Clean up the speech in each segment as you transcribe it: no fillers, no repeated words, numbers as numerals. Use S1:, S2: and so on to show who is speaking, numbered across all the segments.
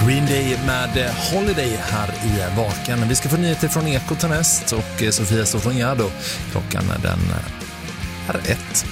S1: Green Day med Holiday här i Vaken. Vi ska få nyheter från Ekot näst och Sofia står från Gärdo. Klockan den är 1.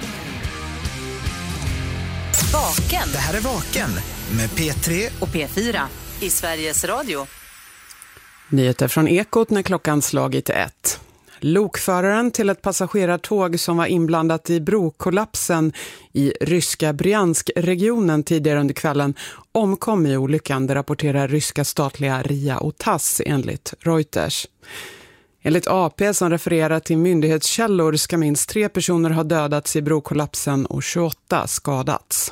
S2: Vaken.
S3: Det här är Vaken med P3
S2: och P4 i Sveriges Radio.
S4: Nyheter från Ekot när klockan slagit 1. Lokföraren till ett passagerartåg som var inblandat i brokollapsen i ryska Bryansk-regionen tidigare under kvällen omkom i olyckan, det rapporterar ryska statliga RIA och TASS enligt Reuters. Enligt AP som refererar till myndighetskällor ska minst 3 personer ha dödats i brokollapsen och 28 skadats.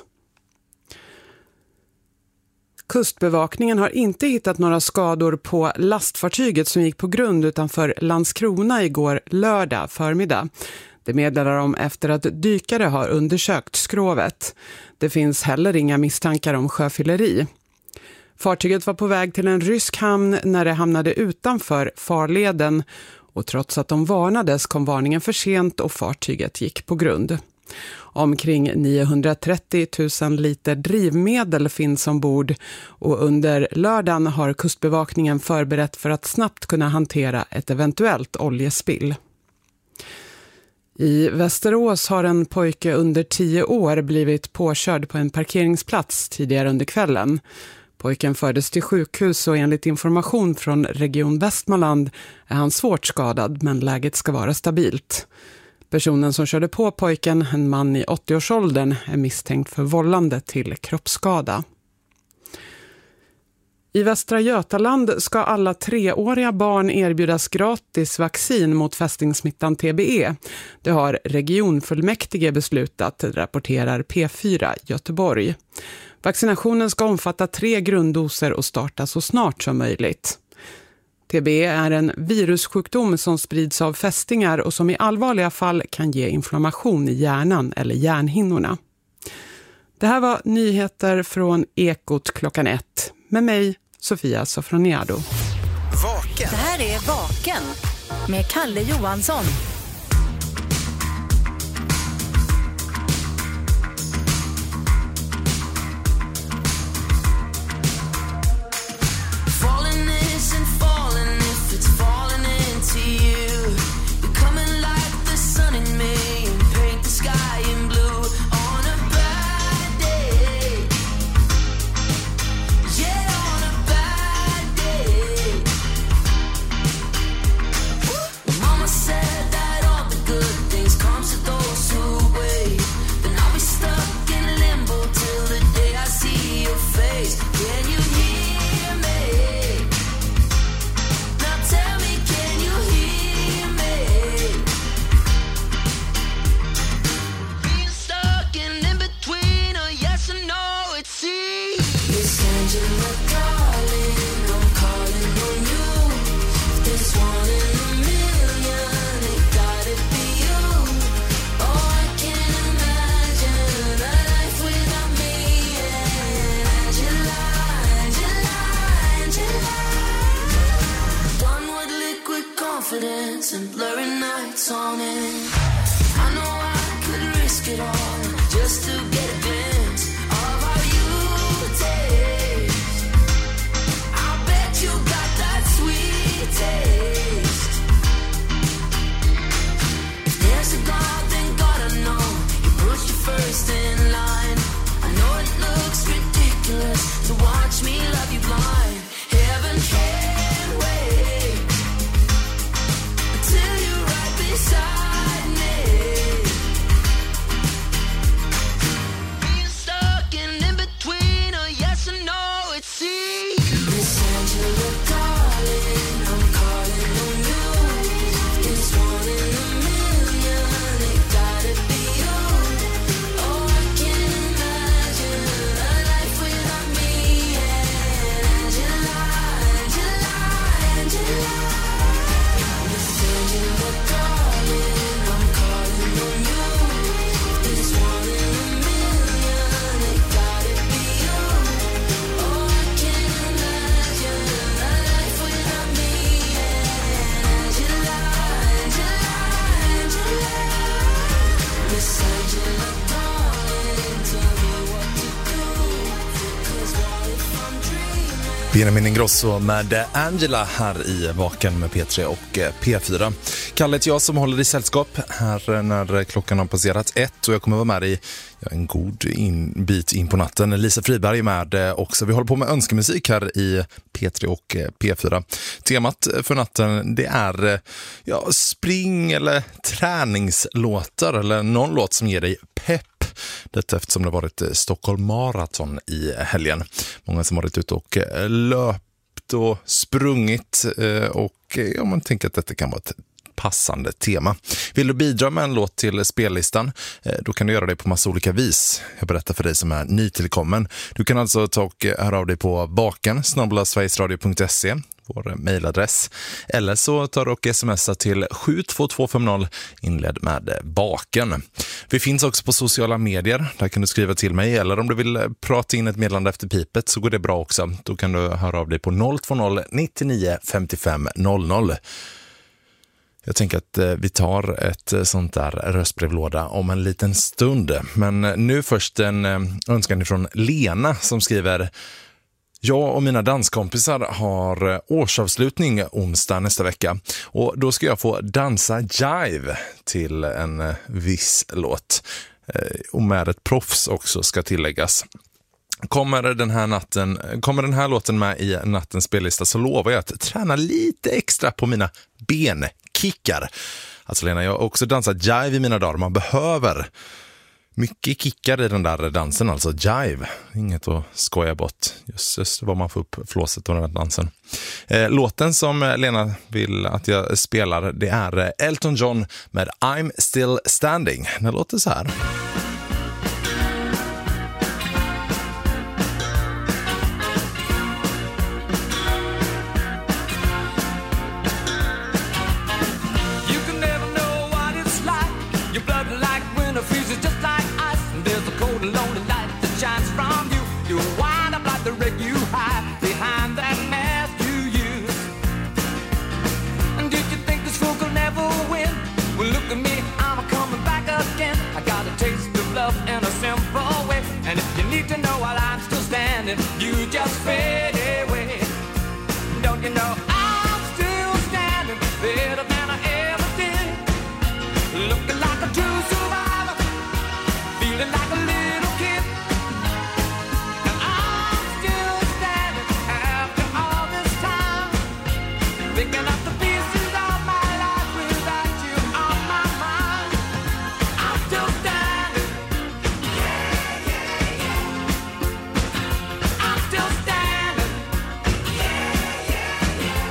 S4: Kustbevakningen har inte hittat några skador på lastfartyget som gick på grund utanför Landskrona igår lördag förmiddag. Det meddelar de efter att dykare har undersökt skrovet. Det finns heller inga misstankar om sjöfylleri. Fartyget var på väg till en rysk hamn när det hamnade utanför farleden och trots att de varnades kom varningen för sent och fartyget gick på grund. Omkring 930 000 liter drivmedel finns ombord och under lördagen har kustbevakningen förberett för att snabbt kunna hantera ett eventuellt oljespill. I Västerås har en pojke under 10 år blivit påkörd på en parkeringsplats tidigare under kvällen. Pojken fördes till sjukhus och enligt information från Region Västmanland är han svårt skadad men läget ska vara stabilt. Personen som körde på pojken, en man i 80-årsåldern, är misstänkt för vållande till kroppsskada. I Västra Götaland ska alla 3-åriga barn erbjudas gratis vaccin mot fästingsmittan TBE. Det har regionfullmäktige beslutat, rapporterar P4 Göteborg. Vaccinationen ska omfatta 3 grunddoser och starta så snart som möjligt. TBE är en virussjukdom som sprids av fästingar och som i allvarliga fall kan ge inflammation i hjärnan eller hjärnhinnorna. Det här var nyheter från Ekot klockan 1 med mig, Sofia Sofroniado.
S3: Vaken.
S2: Det här är Vaken med Kalle Johansson.
S5: And blurry nights on it. I know I could risk it all just to get a glimpse of how you taste.
S1: Benjamin Ingrosso med Angela här i Vaken med P3 och P4. Kalle heter jag som håller i sällskap här när klockan har passerat 1 och jag kommer vara med i en god bit in på natten. Lisa Friberg är med också. Vi håller på med önskemusik här i P3 och P4. Temat för natten det är spring- eller träningslåtar eller någon låt som ger dig pepp. Detta eftersom det varit Stockholm Marathon i helgen. Många som har varit ute och löpt och sprungit och man tänker att detta kan vara ett passande tema. Vill du bidra med en låt till spellistan? Då kan du göra det på massa olika vis. Jag berättar för dig som är nytillkommen. Du kan alltså ta och höra av dig på baken@sverigesradio.se, vår mejladress. Eller så tar du och smsar till 72250 inledd med baken. Vi finns också på sociala medier. Där kan du skriva till mig. Eller om du vill prata in ett meddelande efter pipet så går det bra också. Då kan du höra av dig på 020 99 55 00. Jag tänker att vi tar ett sånt där röstbrevlåda om en liten stund. Men nu först en önskan från Lena som skriver: jag och mina danskompisar har årsavslutning onsdag nästa vecka. Och då ska jag få dansa jive till en viss låt. Och med ett proffs också ska tilläggas. Kommer den här låten med i nattens spellista så lovar jag att träna lite extra på mina benkickar. Alltså Lena, jag har också dansat jive i mina dagar. Man behöver mycket kickar i den där dansen, alltså jive. Inget att skoja bort. Just vad man får upp flåset av den här dansen. Låten som Lena vill att jag spelar, det är Elton John med I'm Still Standing. Den låter så här.
S6: You just fade away. Don't you know I'm still standing better than I ever did? Looking like a true survivor, feeling like a little kid. And I'm still standing after all this time, picking up the pieces of my life without you on my mind. I'm still standing. Yeah, yeah, yeah. I'm still standing. Yeah, yeah, yeah.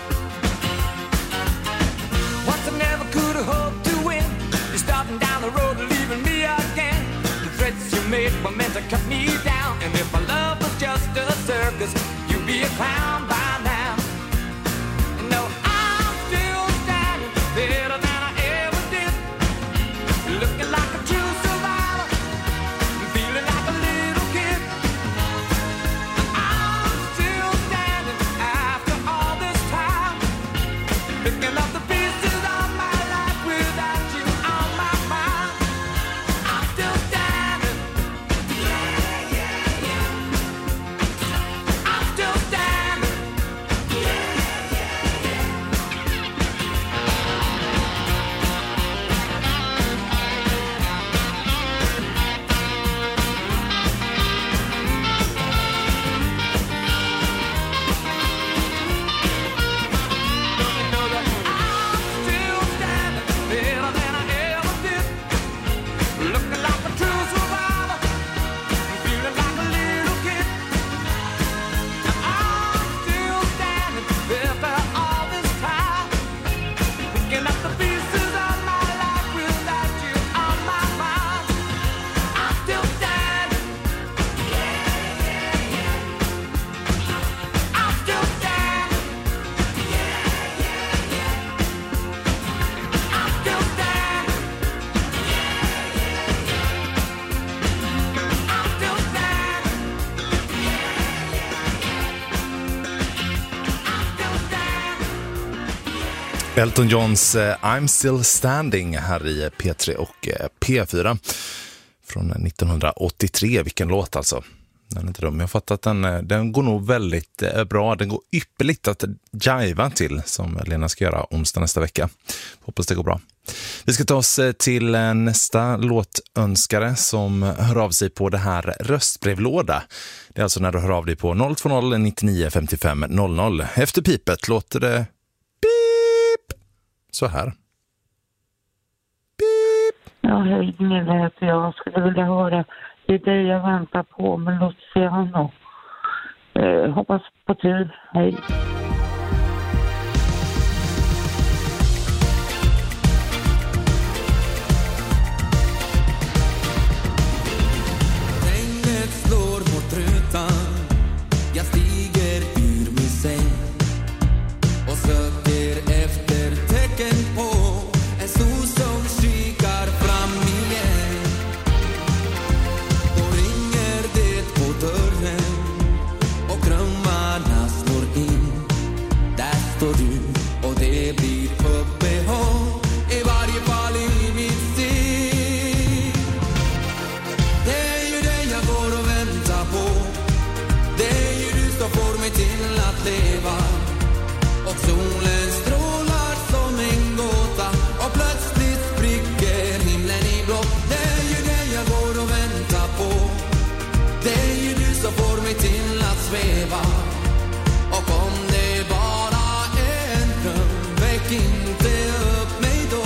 S6: Once I never could have hoped to win. You're starting down the road and leaving me again. The threats you made were meant to cut me down. And if my love was just a circus, you'd be a clown by now. No, I'm still standing better than I ever did. Looking like a true survivor, feeling like a little kid. I'm still standing after all this time, picking up the pieces of my life without you on my mind. I'm still standing. Yeah, yeah, yeah. I'm still standing. Yeah, yeah, yeah.
S1: Elton Johns I'm Still Standing här i P3 och P4 från 1983. Vilken låt alltså. Den är inte dum. Jag har fattat att den går nog väldigt bra. Den går ypperligt att jiva till, som Lena ska göra onsdag nästa vecka. Hoppas det går bra. Vi ska ta oss till nästa låtönskare som hör av sig på det här röstbrevlåda. Det är alltså när du hör av dig på 020 99 55 00. Efter pipet låter det pip. Så här. Pip.
S7: Ja, hej, Gunilla heter jag. Skulle vilja höra, det är det jag väntar på med Luciano. Hoppas på tur. Hej.
S6: Regnet slår mot rutan. Jag stiger ur min säng och söker efter tecken på en sol som kikar fram igen. Då ringer det på dörren och drömmarna slår in. Där står du och det blir uppehåll, i varje fall i mitt sinne. Det är ju det jag går och väntar på. Det är ju du som får mig till att leva. Och solen strålar som en gåta och plötsligt spricker himlen i blått. Det är ju det jag går och väntar på. Det är ju du som får mig till att sväva. Och om det bara är en dröm, väck inte upp mig då.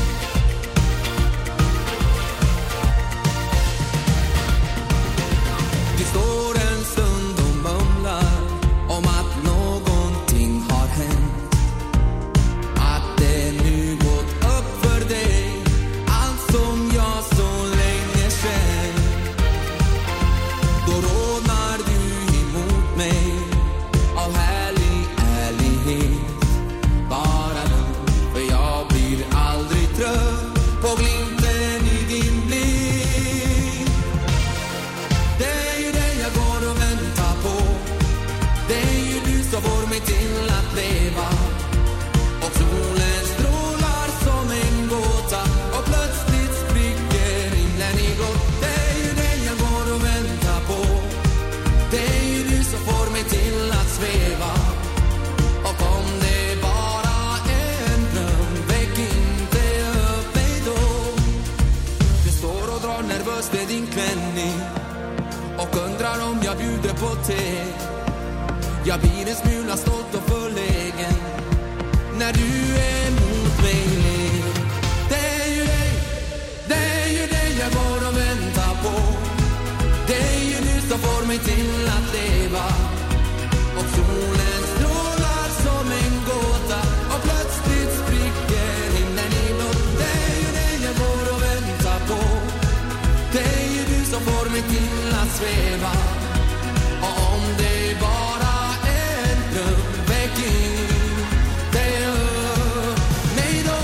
S6: Vi står en stund och mumlar om att någonting har hänt. Att det nu gått upp för dig, allt som jag så länge känt. Då rådnar du emot mig av härlig ärlighet. Bara lugn, för jag blir aldrig trött på glimten i din blick. Det är ju det jag går och väntar på. Det är ju du som får mig till att leva. Och solen strålar som en gåta och plötsligt spricker himlen i blått. Det är ju det jag går och väntar på. Det är ju du som får mig till att sväva. Och om det bara är en dröm, väck inte upp mig då. Du står och drar nervöst med din klänning och undrar om jag bjuder på te. Jag blir en smula stolt och förlägen när du är mot mig. Det är ju det jag går och väntar på. Det är ju du som får mig till att leva. Och solen strålar som en gåta och plötsligt spricker himlen i blått. Det är ju det jag går och väntar på. Det är ju du som får mig till att sväva. Och om det bara är en dröm, väck inte upp mig då.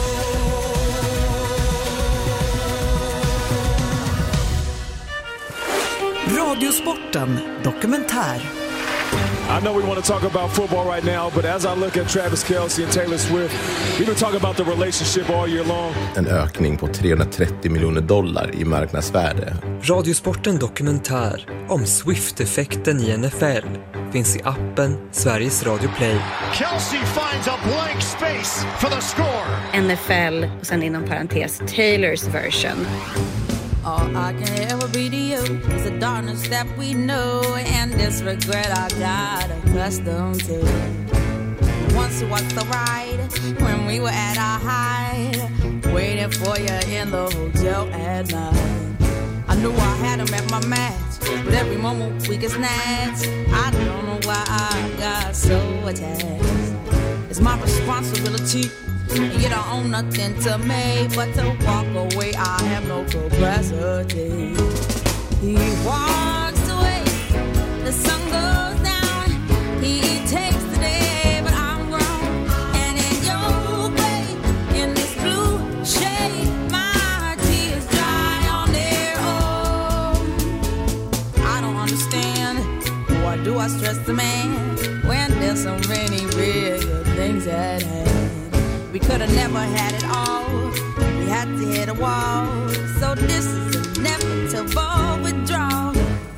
S8: Radiosporten dokumentär.
S9: I know we want to talk about football right now, but as I look at Travis Kelce and Taylor Swift, we've been talking about the relationship all year long.
S10: En ökning på $330 miljoner i marknadsvärde.
S8: Radiosporten dokumentär om Swift-effekten i NFL finns i appen Sveriges Radio Play.
S11: Kelce finds a blank space for the score.
S2: NFL och sen inom parentes Taylors version.
S5: All I can ever be to you is the darkness that we know and this regret I got accustomed to. Once was the ride when we were at our height, waiting for you in the hotel at night. I knew I had him at my match, but every moment we get snatched. I don't know why I got so attached. It's my responsibility. You don't own nothing to me but to walk away. I have no capacity. He walks away, the sun goes down. He takes the day, but I'm grown. And in your way, in this blue shade, my tears dry on their own. I don't understand, why do I stress the man when there's so many real things at hand? We could have never had it all. We had to hit a wall. So this is inevitable withdrawal.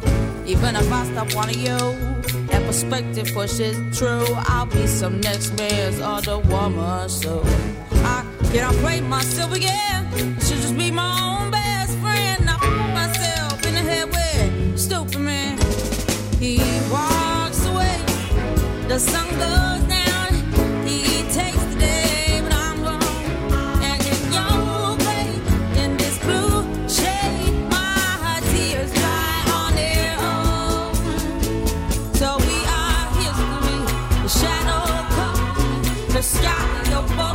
S5: Even if I stop wanting you, that perspective pushes true. I'll be some next man's other woman, so I cannot play myself again. I should just be my own best friend. I put myself in the head with stupid man. He walks away, the sun goes down. He takes the day, but I'm gone. And in your grave, in this blue shade, my tears dry on their own. So we are history, the shadow comes, the sky, your boat.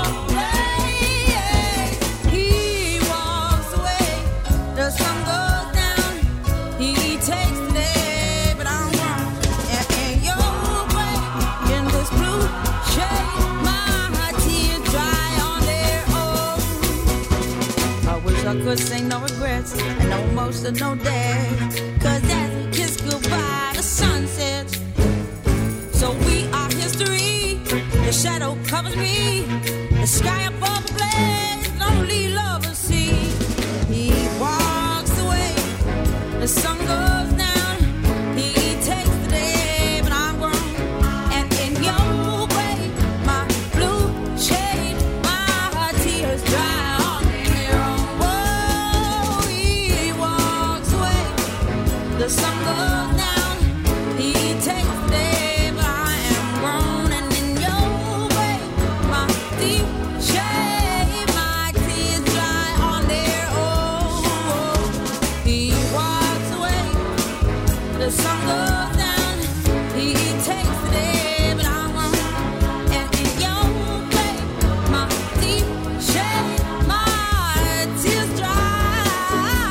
S5: He walks away, the sun goes down. He takes the day, but I'm gone. And in your grave, in this blue shade, my tears dry on their own. I wish I could say no regrets and no emotional day, 'cause as we kiss goodbye, the sun sets. So we are history, the shadow covers me, the sky above the blaze, lonely lovers see. He walks away, the sun goes down. He takes the day, but I'm grown. And in your way, my blue shade, my tears dry on their own. Whoa, he walks away, the sun goes down. He takes the day, but I am grown. And in your way, my deep shade, my tears dry on their own. He walks away, the sun goes down. He takes the day, but I'm on. And in your way, my deep shade, my tears dry.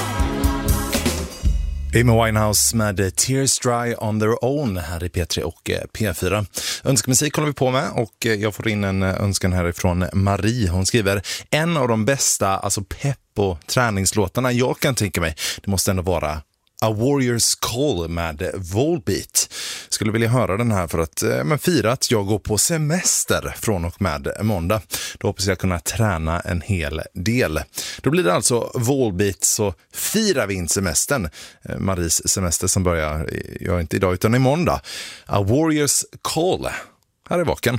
S1: Amy Winehouse med Tears Dry on Their Own här i P3 och P4. Önskmusik håller vi på med och jag får in en önskan härifrån Marie. Hon skriver, en av de bästa, alltså pepp och träningslåtarna jag kan tänka mig, det måste ändå vara A Warrior's Call med Volbeat. Skulle vilja höra den här för att fira att jag går på semester från och med måndag. Då hoppas jag kunna träna en hel del. Då blir det alltså Volbeat, så firar vi in semestern. Maries semester som börjar, inte idag utan i måndag. A Warrior's Call. Här är Vaken.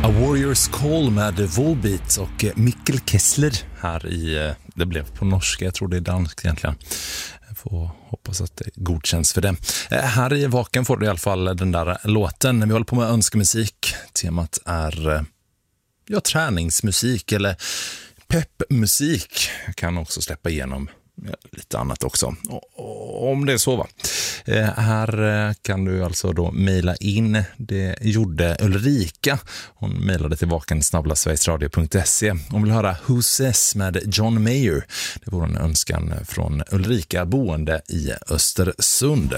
S1: A Warrior's Call med Volbeat och Mikkel Kessler här i, det blev på norska, jag tror det är dansk egentligen. Jag får hoppas att det godkänns för det. Här i Vaken får du i alla fall den där låten. Vi håller på med önskemusik. Temat är träningsmusik eller peppmusik. Jag kan också släppa igenom lite annat också, om det är så va. Här kan du alltså då mejla in. Det gjorde Ulrika. Hon mejlade till vaken@sverigesradio.se. Hon vill höra Who Says med John Mayer. Det var en önskan från Ulrika, boende i Östersund.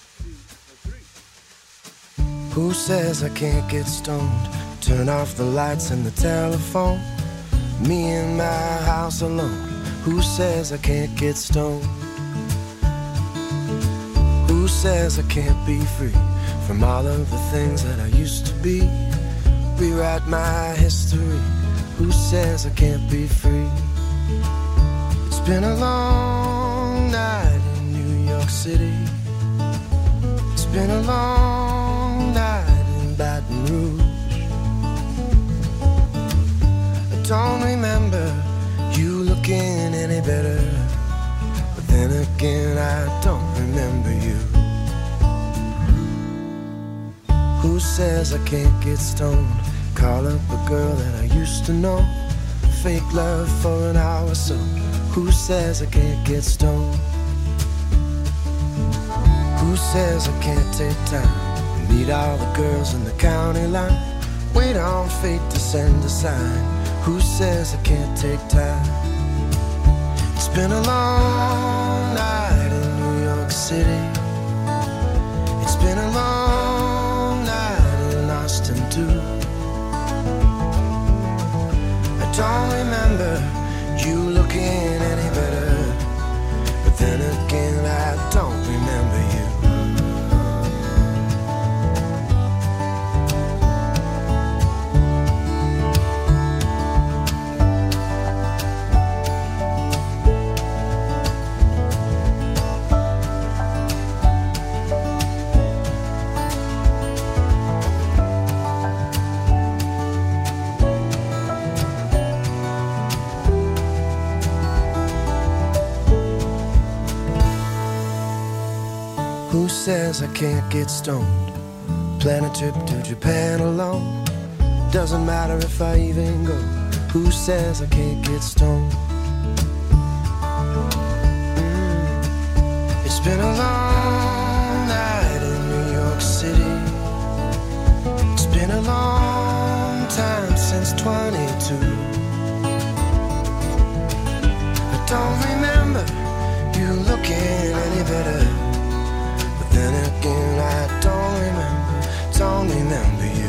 S12: Who says I can't get stoned? Turn off the lights and the telephone. Me in my house alone. Who says I can't get stoned? Who says I can't be free from all of the things that I used to be? Rewrite my history. Who says I can't be free? It's been a long night in New York City. It's been a long night in Baton Rouge. I don't remember you looking any better, but then again I don't remember you. Who says I can't get stoned? Call up a girl that I used to know. Fake love for an hour or so. Who says I can't get stoned? Who says I can't take time and meet all the girls in the county line? Wait on fate to send a sign. Who says I can't take time? It's been a long night in New York City. It's been a long night in Austin too. I don't remember you looking any better, but then again I don't remember you. Who says I can't get stoned? Plan a trip to Japan alone. Doesn't matter if I even go. Who says I can't get stoned? It's been a long night in New York City. It's been a long time since 22. I don't remember you looking any better. Then again I don't remember you.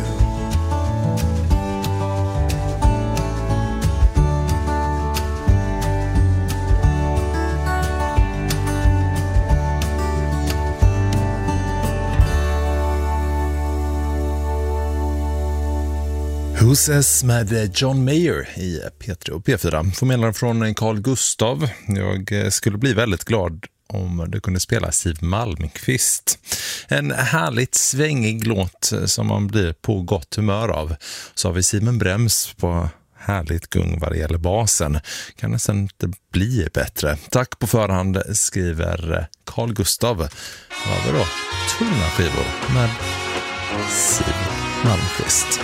S1: Who Says med John Mayer i P3 och P4. Förmedlaren från Carl Gustav. Jag skulle bli väldigt glad om du kunde spela Siw Malmkvist. En härligt svängig låt som man blir på gott humör av. Så har vi Simon Brems på härligt gung vad det gäller basen. Kan nästan inte bli bättre. Tack på förhand, skriver Carl Gustav. Vad har vi då? Tunna skivor med Siw Malmkvist.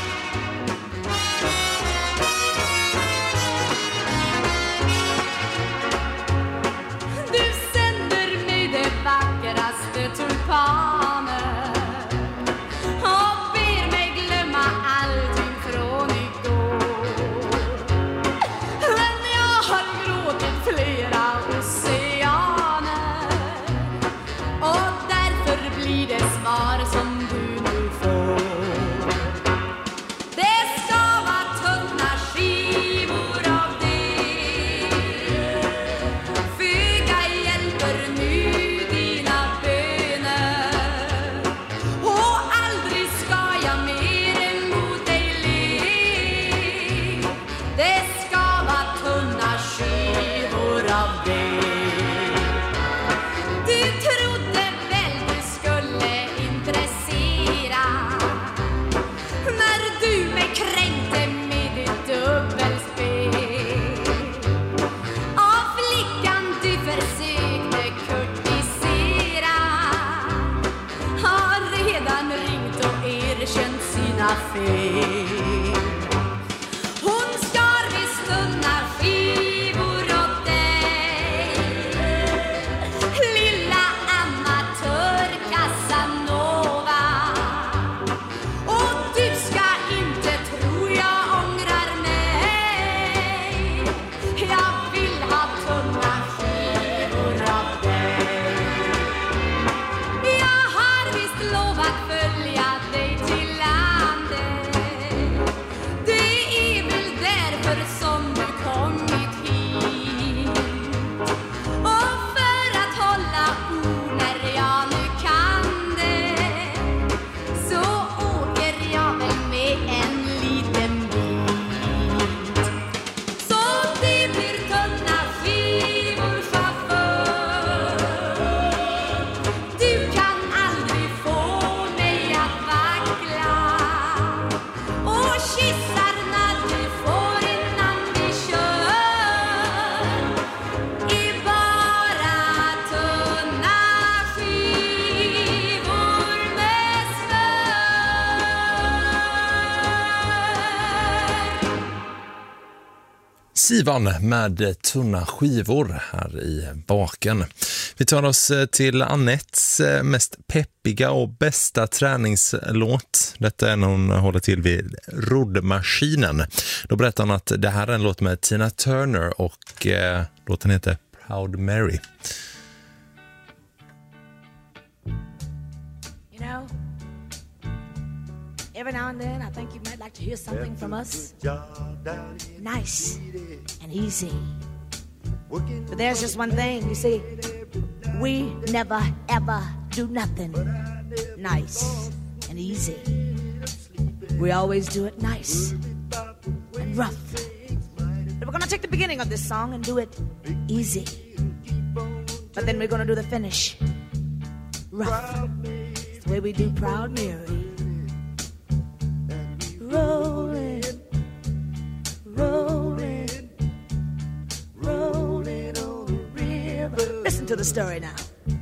S5: fel. Hon skar visst tunna skivor åt dig, lilla amatör Casanova. Och du ska inte tro jag ångrar mig, jag vill ha tunna skivor av dig. Jag har visst lovat följa dig till landet, det är väl därför som du kommit hit. Och för att hålla ord när jag nu kan det, så åker jag väl med en liten bit. Så det blir tunna skivor, chaufför. Du kan aldrig få mig att vackla, och kyssarna du får innan vi kör är bara tunna skivor med smör.
S1: Sivan med tunna skivor här i baken. Vi tar oss till Annettes mest peppiga och bästa träningslåt. Detta är när hon håller till vid roddmaskinen. Då berättar hon att det här är en låt med Tina Turner och låten heter Proud Mary.
S5: You know, every now and then I think you might like to hear something from us. Nice and easy. But there's just one thing, you see, we never ever do nothing nice and easy. We always do it nice and rough. But we're gonna take the beginning of this song and do it easy. But then we're gonna do the finish rough. It's the way we do Proud Mary. Rolling, rolling, rolling on the river. Listen to the story now.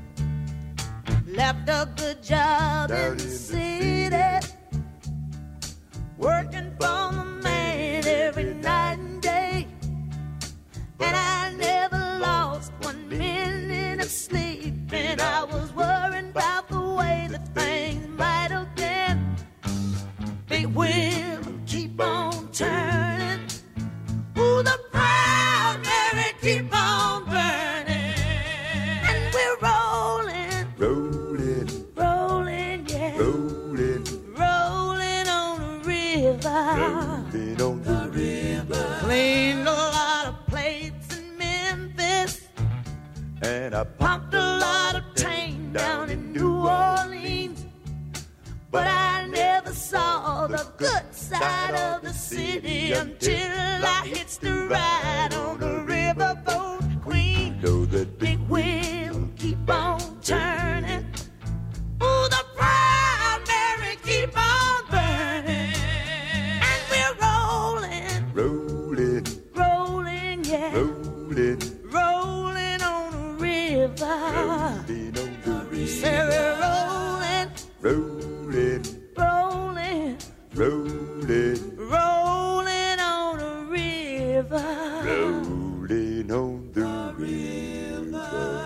S5: Left a good job in the city, working for the man every night and day. And I never lost 1 minute of sleep, and I was worried about the way that things might have been. Big wheel keep on turning, ooh, the Proud Mary keep on burning. And we're rolling, rolling, rolling, yeah, rolling, rolling on the river, rolling on the river. Cleaned a lot of plates in Memphis, and I pumped a lot of tang down in New Orleans. But I never saw the good side of the city until I hits the ride on the riverboat Queen. Know that big wheel keep on turning, ooh, the Proud Mary keep on burning. And we're rolling, rolling, rolling, yeah, rolling, rolling on the river, rolling on the river. Say we're rolling, rolling, rolling, rolling, rolling on the river, rolling on the river.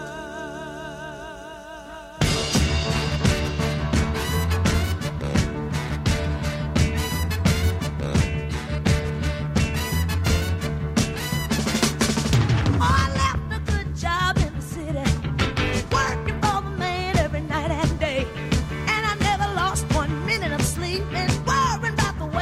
S5: I left a good job in the city, working for the man every night and day. And I never lost 1 minute of sleep, and worrying about the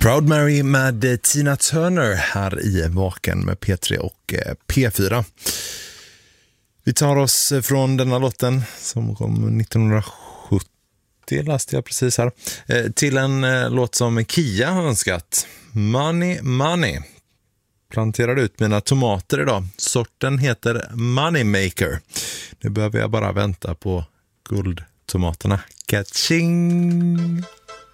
S1: Proud Mary med Tina Turner här i Vaken med P3 och P4. Vi tar oss från denna låten som kom 1970, läste jag precis här, till en låt som Kia har önskat. Money, money. Planterar ut mina tomater idag. Sorten heter Moneymaker. Nu behöver jag bara vänta på guldtomaterna. Catching!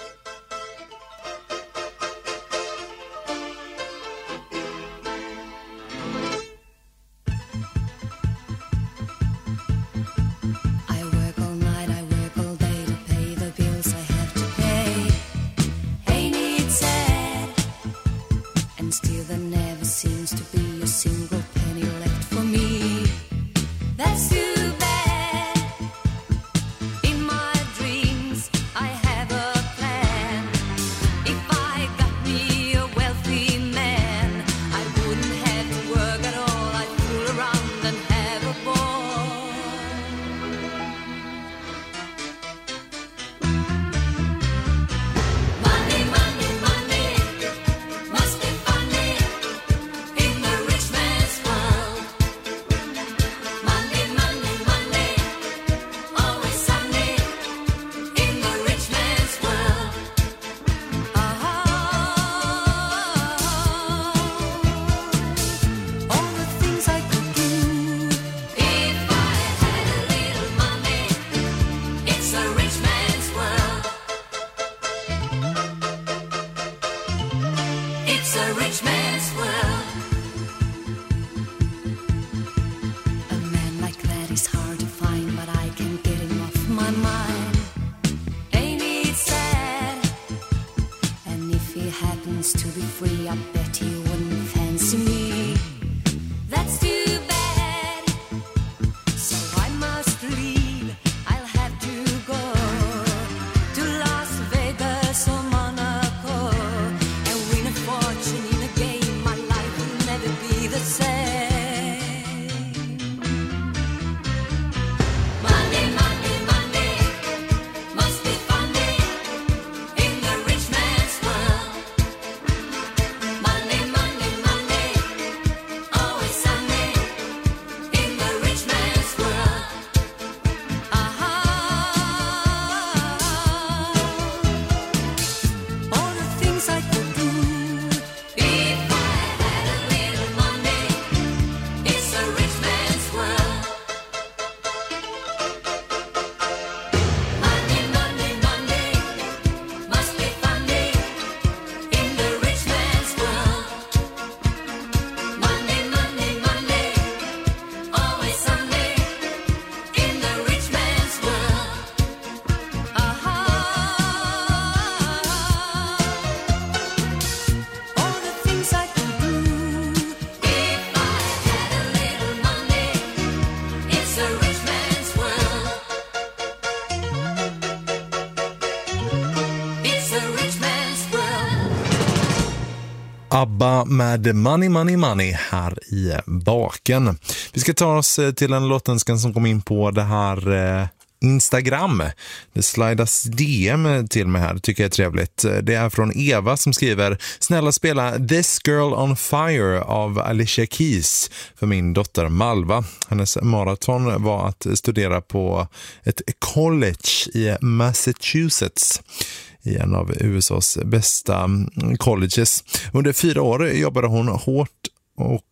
S1: ABBA med Money, Money, Money här i Baken. Vi ska ta oss till en låtenskan som kom in på det här Instagram. Det slidas DM till mig här, tycker jag är trevligt. Det är från Eva som skriver: snälla spela This Girl on Fire av Alicia Keys för min dotter Malva. Hennes maraton var att studera på ett college i Massachusetts, i en av USAs bästa colleges. Under 4 år jobbade hon hårt och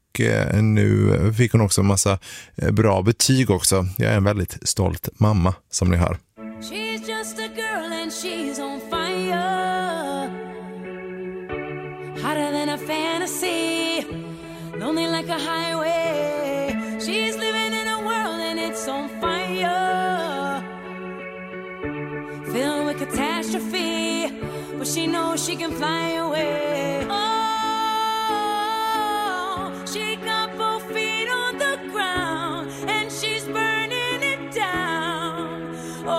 S1: nu fick hon också en massa bra betyg också. Jag är en väldigt stolt mamma, som ni hör.
S5: She's just a girl and she's on fire, hotter than a fantasy, lonely like a highway. She's living in a world and it's on fire, filled with catastrophe, but she knows she can fly away. Oh, she got both feet on the ground and she's burning it down.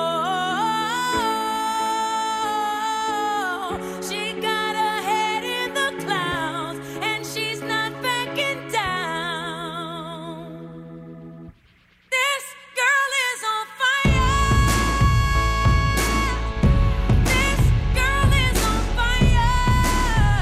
S5: Oh, she got her head in the clouds and she's not backing down. This girl is on fire. This girl is on fire.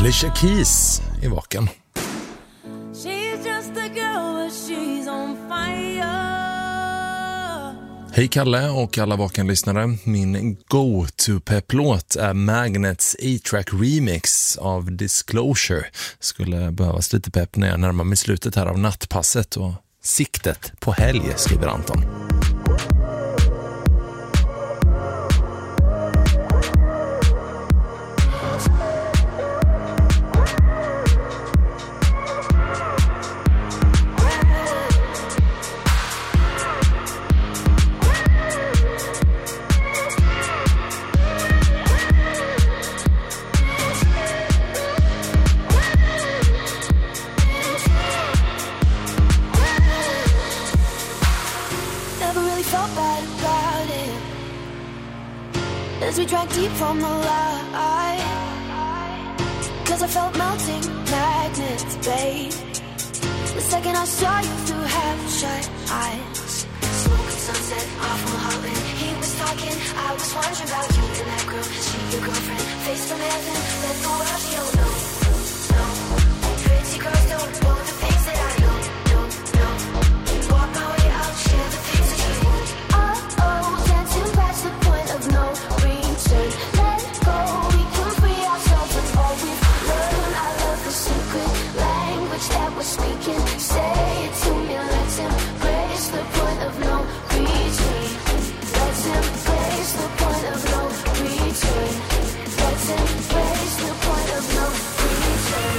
S1: Alicia Keys i Vaken.
S5: She's just a girl, but she's on fire.
S1: Hej Kalle och alla Vaken-lyssnare. Min go-to-pep-låt är Magnets A-Track Remix av Disclosure. Skulle behövas lite pepp när jag närmar mig slutet här av nattpasset och siktet på helg, skriver Anton.
S13: As we drank deep from the light, 'cause I felt melting magnets, babe. The second I saw you through half-shut eyes, smoking sunset off Mulholland. He was talking, I was wondering about you and that girl. She your girlfriend, face from heaven, let the world she don't know. No, pretty girls don't know the things that I know. No, walk my way out, share the things that you want. Oh, dancing past the point of no return. Let go, we can free ourselves with all we've learned. I love the secret language that we're speaking. Say it to me, let's embrace the point of no return. Let's embrace the point of no return. Let's embrace the point of no return.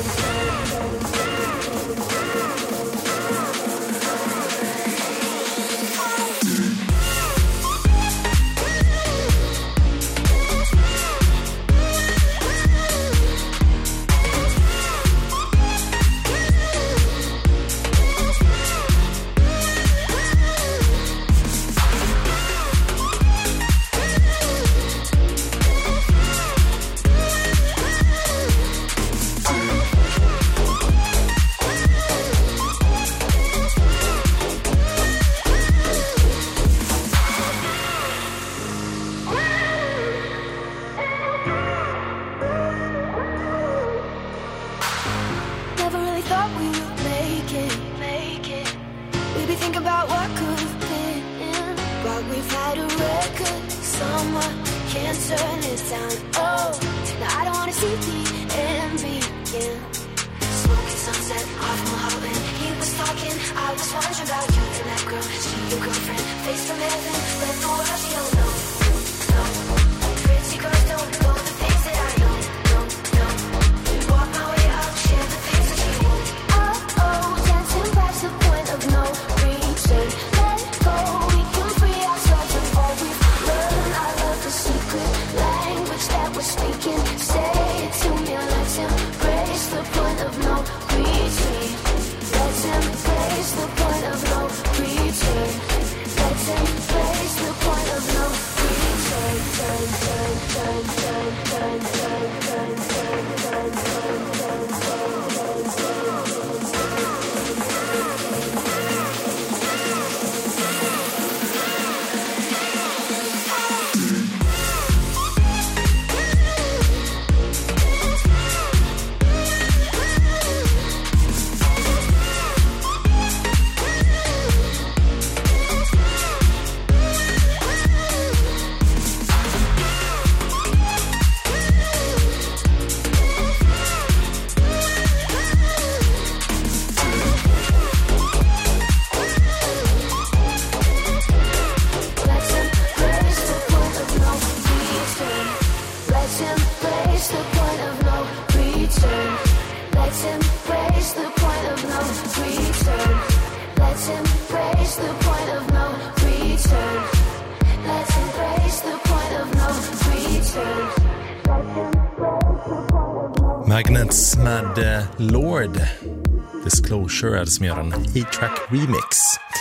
S1: Magnets med Lord. Disclosure är det som gör en A-Track Remix.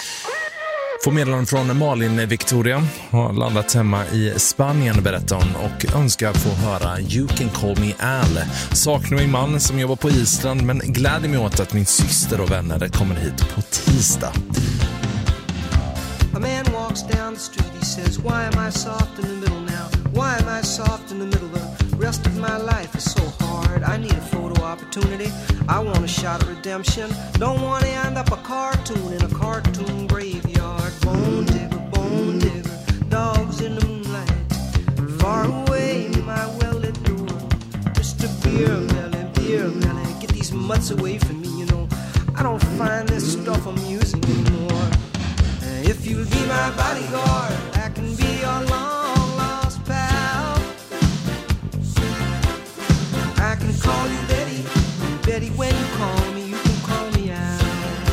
S1: Får meddelanden från Malin Victoria. Har landat hemma i Spanien, berättar hon, och önskar få höra You Can Call Me Al. Saknar min man som jobbar på Island, men gläder mig åt att min syster och vänner kommer hit på tisdag.
S14: A man walks down the street, he says, why am I soft in the middle now?
S12: Why am I soft in the middle? The rest of my life is so hard. I need a photo opportunity. I want a shot of redemption. Don't want to end up a cartoon in a cartoon graveyard. Bone digger, dogs in the moonlight. Far away, my well-lit door. Mr. Beer Melly, get these mutts away from me, you know. I don't find this stuff amusing anymore. If you'll be my bodyguard, I can be your long-lost pal. I can call you Betty, Betty, when you call me, you can call me out.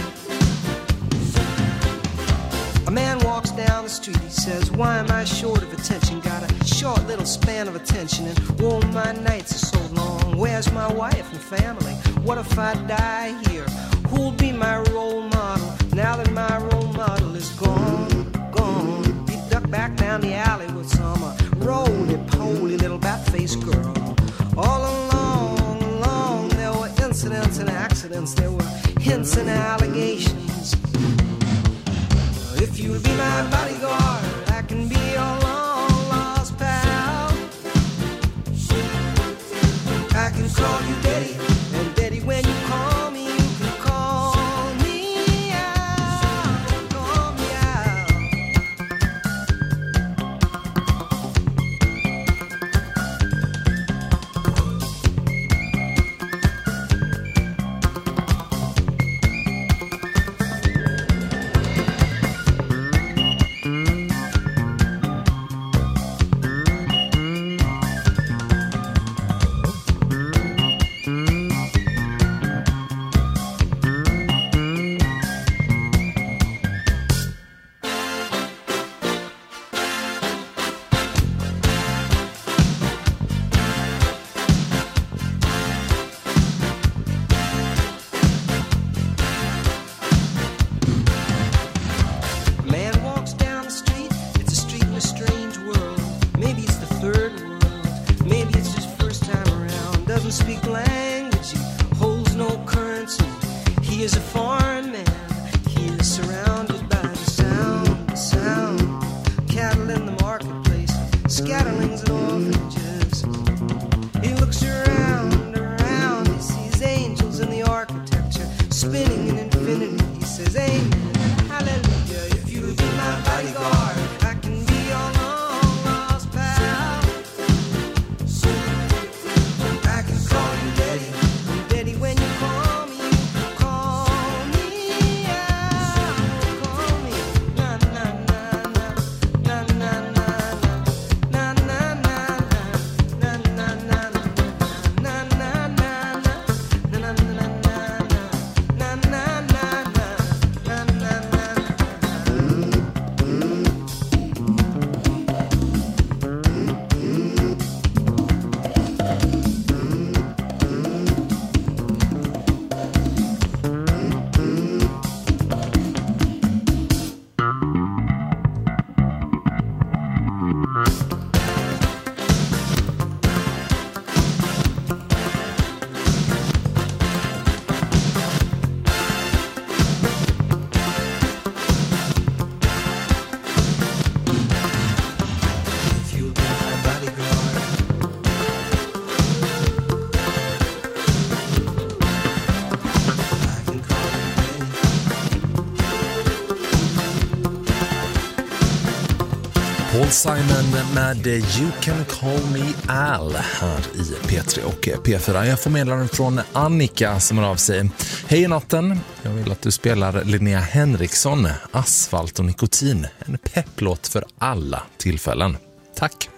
S12: A man walks down the street, he says, why am I short of attention? Got a short little span of attention, and oh, my nights are so long. Where's my wife and family? What if I die here? Who'll be my role model now that my role model is gone? He ducked back down the alley with some roly-poly little bat-faced girl. All along, there were incidents and accidents. There were hints and allegations. If you'll be my bodyguard, I can be your long-lost pal. I can call you Daddy, and Daddy, when you call me, you can call me out, call me out.
S1: Paul Simon med You Can Call Me Al här i P3 och P4. Jag får meddelanden från Annika som hör av sig. Hej natten, jag vill att du spelar Linnea Henriksson, Asfalt och nikotin. En pepplåt för alla tillfällen. Tack!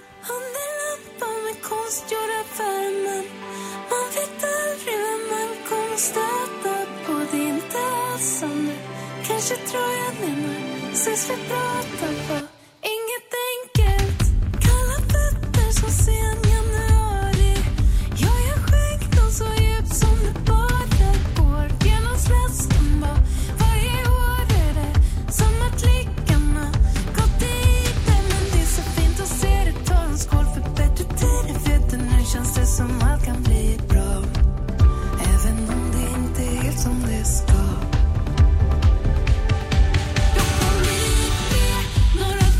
S13: Kanske tror jag menar, ses vi pratar på. Inget enkelt, kalla fötter så sen januari. Jag är skägg så djupt som det bara går. Genom släsken var varje år är det som att blickarna gått dit. Men det är så fint att se det, ta en skål för bättre tider. Vet du, nu känns det som allt kan bli bra. Även om det inte är helt som det ska. Några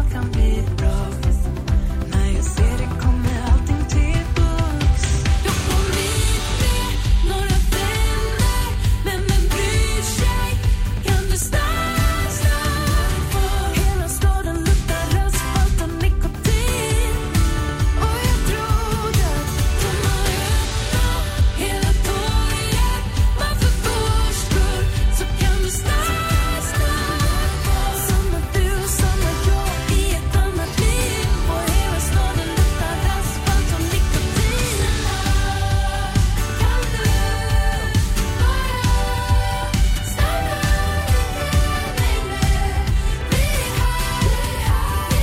S14: allt kan bli bra. När jag ser det kommer allting tillbaks. Jag kommer inte några vänner, men vem bryr sig? Kan du stanna kvar? Hela staden luktar asfalt och nikotin. Och jag trodde att de har öppnat hela torget. Varför först så kan du stanna kvar? Samma du och samma jag i ett annat liv. Och hela staden luktar asfalt och nikotin. Kan du bara stanna lite längre? Vi hade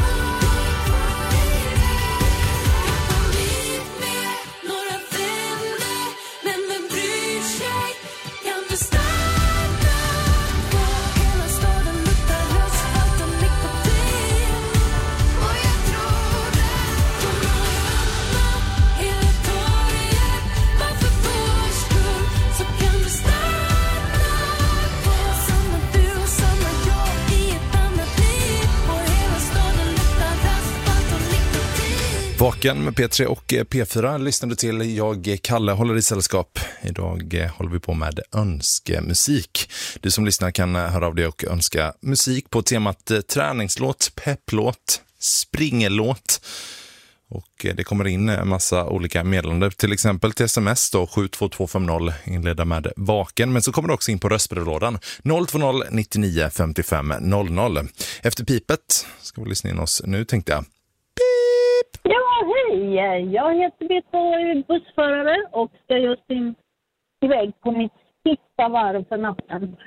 S14: några vänner, men vem bryr sig? Kan du stanna kvar? Hela staden luktar asfalt och nikotin. Och jag trodde de har öppnat hela torget. Varför först så kan du stanna kvar? Samma du och samma jag i ett annat liv. Och hela staden luktar asfalt och nikotin.
S1: Vaken med P3 och P4 lyssnade till. Jag, Kalle, håller i sällskap. Idag håller vi på med önskemusik. Du som lyssnar kan höra av dig och önska musik på temat träningslåt, pepplåt, springelåt. Och det kommer in en massa olika meddelanden, till exempel till sms då, 72250, inleda med vaken. Men så kommer det också in på röstbrevlådan 020 99 55 00. Efter pipet ska vi lyssna in oss nu, tänkte jag.
S15: Ja, hej! Jag heter Betta och är bussförare och ska just iväg på mitt sista varv för natten.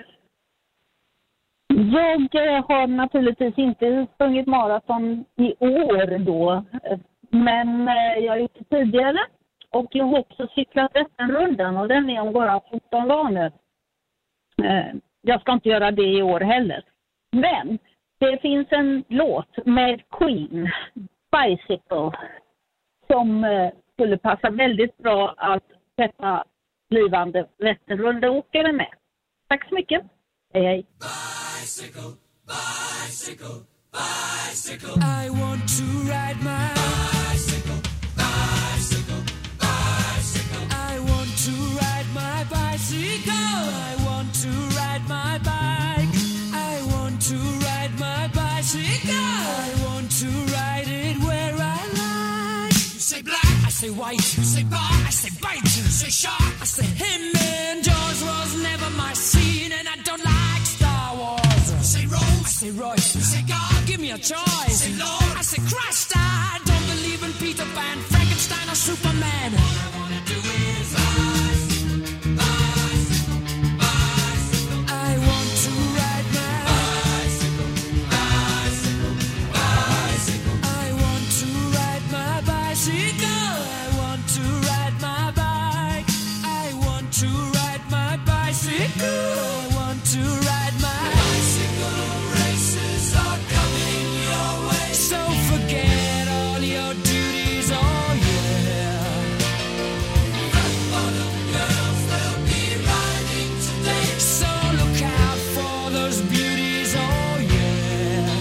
S15: Jag har naturligtvis inte sprungit maraton i år då, men jag har gjort det tidigare och jag har också cyklat rundan och den är om bara 14 dagar nu. Jag ska inte göra det i år heller. Men det finns en låt med Queen, Bicycle, som skulle passa väldigt bra att sätta blivande Vätternrundaåkare med. Tack så mycket. Hej hej.
S6: Bicycle, bicycle, bicycle. I want to ride my bicycle, bicycle, bicycle. I want to ride my bicycle. I want to ride my bike. I want to ride my bicycle. I want to ride it where I like. You say black, I say white. You say bar, I say bite. You say shark, I say him. And Jaws was never my scene, and I don't like Star Wars. You say Rose, I say Royce. You say God, give me a choice. You say Lord, I say Christ. I don't believe in Peter Pan, Frankenstein, or Superman. All I wanna do is rise, rise, bicycle. I want to ride my bicycle, bicycle, bicycle. I want to ride my bicycle. I want to ride my bike. I want to ride my bicycle. I want to ride my bicycle. Races are coming your way, so forget all your duties. Oh yeah. Red bottom girls, they'll be riding today, so look out for those beauties. Oh yeah.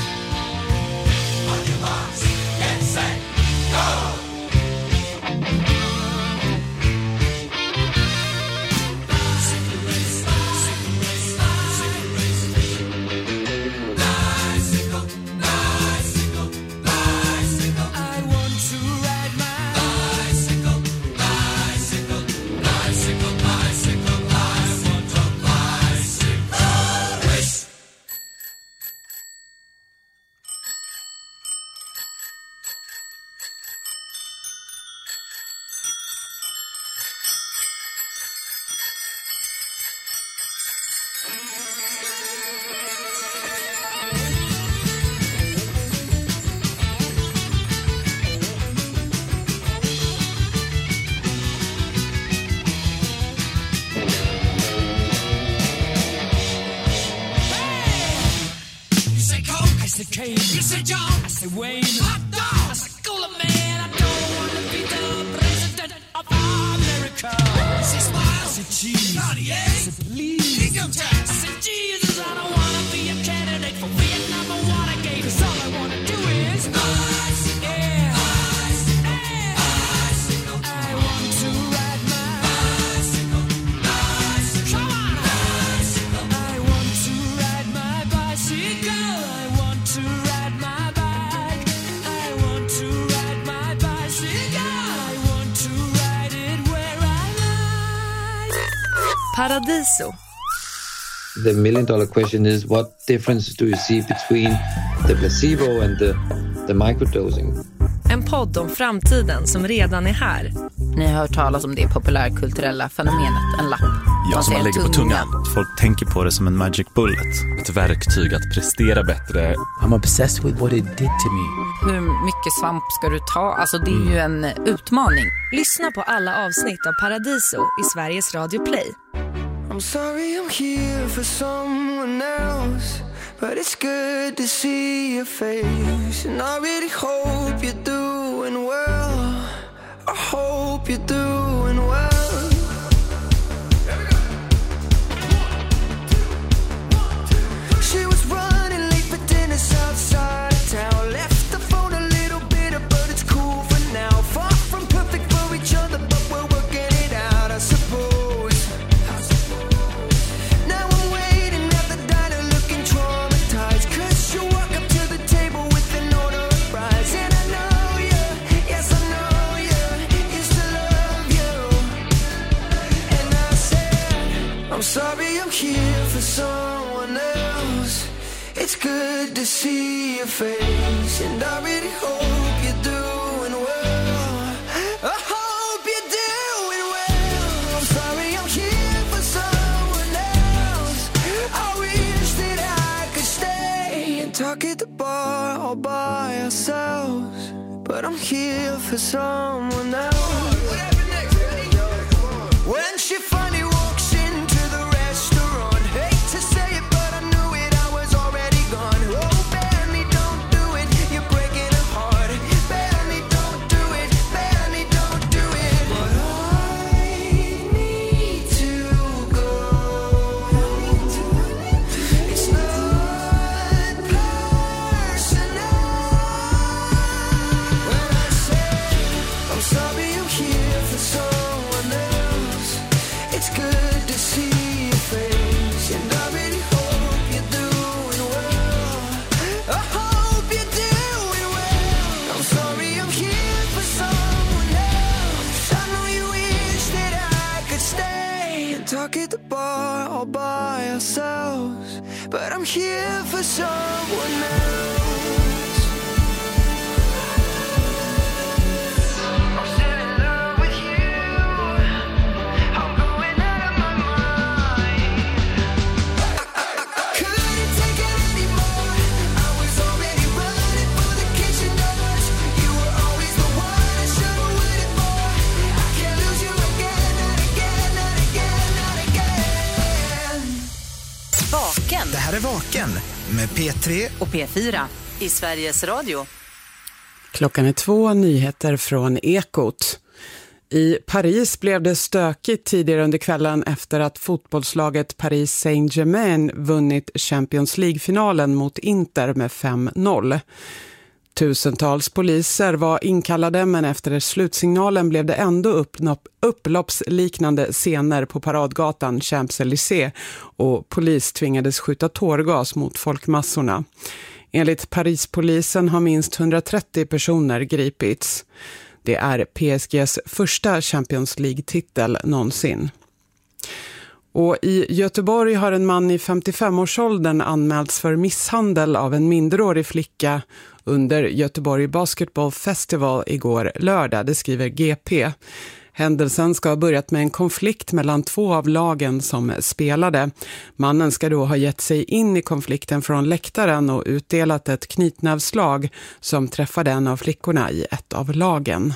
S6: On your marks, get set, go. Bicycle race, bicycle race, bicycle race. Bicycle, bicycle, bicycle. I want to ride my bicycle, bicycle, bicycle, bicycle. I want a bicycle race. You say Coke, I say Kane. You say John, I say Wayne. Hot dog, I say Cooler Man. I don't want to be the president of America. I say Smile, I say Cheese, Cartier, I say Please, Income Tax. I say Jesus, I don't want to be a candidate for Vietnam or Watergate. 'Cause all I want
S2: Paradiso.
S16: The $1 million question is, what difference do you see between the placebo and the microdosing?
S2: En podd om framtiden som redan är här.
S5: Ni har hört talas om det populärkulturella fenomenet, en lapp.
S17: Ja, som man lägger på tungan. Folk tänker på det som en magic bullet. Ett verktyg att prestera bättre.
S18: I'm obsessed with what it did to me.
S5: Hur mycket svamp ska du ta? Alltså det är ju en utmaning.
S2: Lyssna på alla avsnitt av Paradiso i Sveriges Radio Play.
S12: I'm sorry I'm here for someone else, but it's good to see your face. And I really hope you're doing well. I hope you're doing well. She was running late for dinner outside town. Left the phone a little bitter, but it's cool for now. Far from perfect for each other, but we're working it out, I suppose. Now I'm waiting at the diner looking traumatized, 'cause you walk up to the table with an order of fries. And I know you, yes I know you, used to love you. And I said, I'm sorry I'm here for someone else. It's good to see your face, and I really hope you're doing well. I hope you're doing well. I'm sorry I'm here for someone else. I wish that I could stay and talk at the bar all by ourselves, but I'm here for someone else. When she finally walks into the restaurant, hate to say it, but I knew it, I was already gone. Oh, Benny, don't do it, you're breaking her heart. Benny, don't do it, Benny, don't do it. But I need to go. It's not personal. When I say I'm sorry I'm here for someone else, it's good to see your face, and I really hope you're doing well. I hope you're doing well. I'm sorry I'm here for someone else. I know you wish that I could stay and talk at the bar all by ourselves, but I'm here for someone else. I'm still in love with you. I'm going out of my mind. I couldn't take it anymore. I was already running for the kitchen doors. You were always the one I should have waited for. I can't lose you again, not again, not again, not again.
S2: Vaken.
S3: Det här är Vaken med P3
S2: och P4 i Sveriges Radio.
S4: Klockan är 2, nyheter från Ekot. I Paris blev det stökigt tidigare under kvällen efter att fotbollslaget Paris Saint-Germain vunnit Champions League-finalen mot Inter med 5-0. Tusentals poliser var inkallade, men efter slutsignalen blev det ändå upploppsliknande scener på paradgatan Champs-Élysées och polis tvingades skjuta tårgas mot folkmassorna. Enligt Parispolisen har minst 130 personer gripits. Det är PSGs första Champions League-titel någonsin. Och i Göteborg har en man i 55-årsåldern anmälts för misshandel av en minderårig flicka under Göteborg Basketball Festival igår lördag, det skriver GP. Händelsen ska ha börjat med en konflikt mellan två av lagen som spelade. Mannen ska då ha gett sig in i konflikten från läktaren och utdelat ett knytnävslag som träffade en av flickorna i ett av lagen.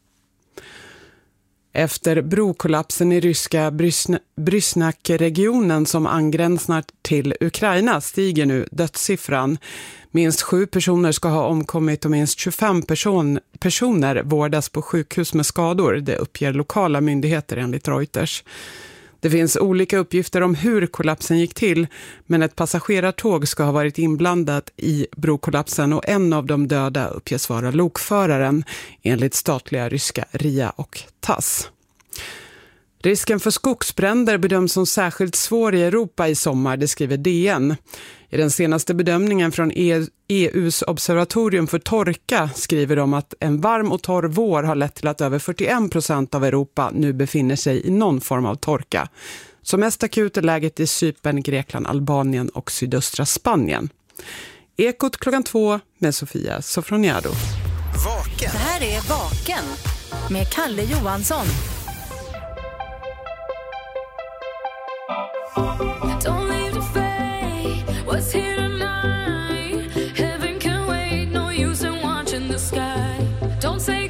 S4: Efter brokollapsen i ryska Brysnak-regionen som angränsar till Ukraina stiger nu dödssiffran. Minst 7 personer ska ha omkommit och minst 25 personer vårdas på sjukhus med skador. Det uppger lokala myndigheter enligt Reuters. Det finns olika uppgifter om hur kollapsen gick till, men ett passagerartåg ska ha varit inblandat i brokollapsen och en av de döda uppges vara lokföraren, enligt statliga ryska RIA och TASS. Risken för skogsbränder bedöms som särskilt svår i Europa i sommar, det skriver DN. I den senaste bedömningen från EUs observatorium för torka skriver de att en varm och torr vår har lett till att över 41% av Europa nu befinner sig i någon form av torka. Som mest akut är läget i Cypern, Grekland, Albanien och sydöstra Spanien. Ekot 2:00 med Sofia Sofroniado.
S2: Vaken. Det här är Vaken med Kalle Johansson.